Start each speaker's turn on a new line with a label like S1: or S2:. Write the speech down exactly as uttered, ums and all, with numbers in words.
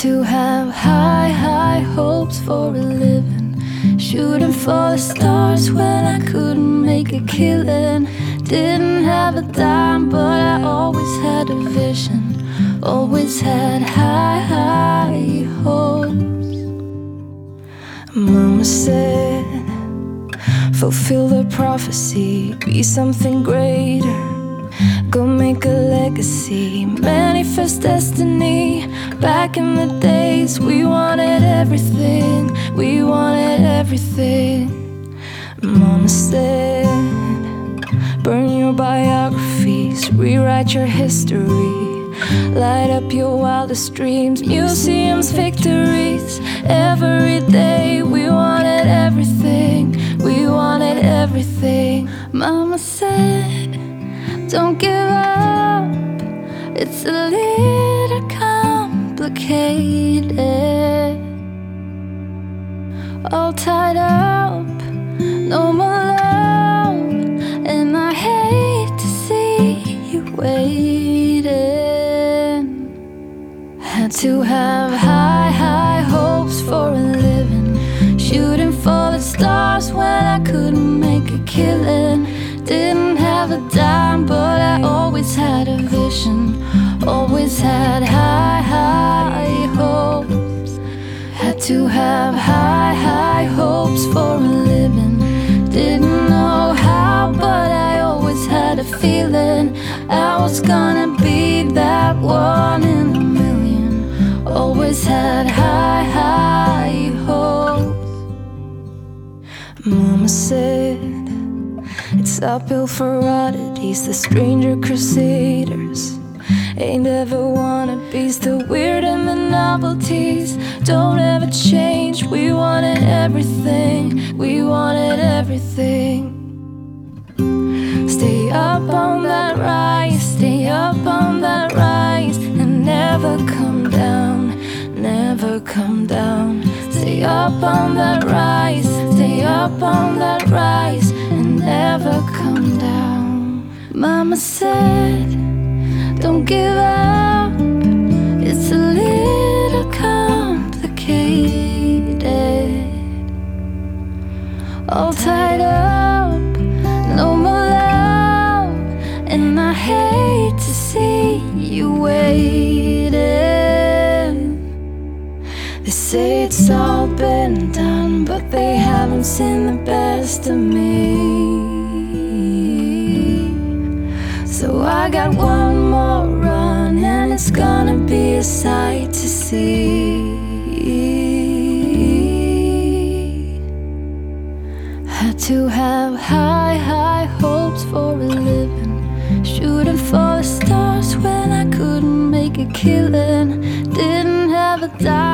S1: to have high, high hopes for a living, shooting for the stars when I couldn't make a killing. Didn't have a dime, but I always had a vision, always had high, high hopes. Mama said, fulfill the prophecy, be something greater, go make a legacy, manifest destiny. Back in the days, we wanted everything, we wanted everything. Mama said, burn your biographies, rewrite your history, light up your wildest dreams, museums, victories. Every day we wanted everything, we wanted everything. Mama said, don't give up, it's a little complicated, all tied up, no more love, and I hate to see you waiting. Had to have high, high hopes for a living, shooting for the stars when I couldn't make a killing. Didn't have a dime, but I always had a vision, always had high, high hopes. Had to have high, high hopes for a living. Didn't know how, but I always had a feeling I was gonna be that one in a million. Always had high, high hopes. Mama said, it's uphill for oddities, the stranger crusaders. Ain't ever wannabes, the weird and the novelties don't ever change. We wanted everything, we wanted everything. Stay up on that rise, stay up on that rise, and never come down, never come down. Stay up on that rise, stay up on that rise, and never come down. Mama said, don't give up, it's a little complicated, all tied up, no more love, and I hate to see you waiting. They say it's all been done, but they haven't seen the best of me. So I got one more run, and it's gonna be a sight to see. Had to have high, high hopes for a living, shooting for the stars when I couldn't make a killing. Didn't have a dime,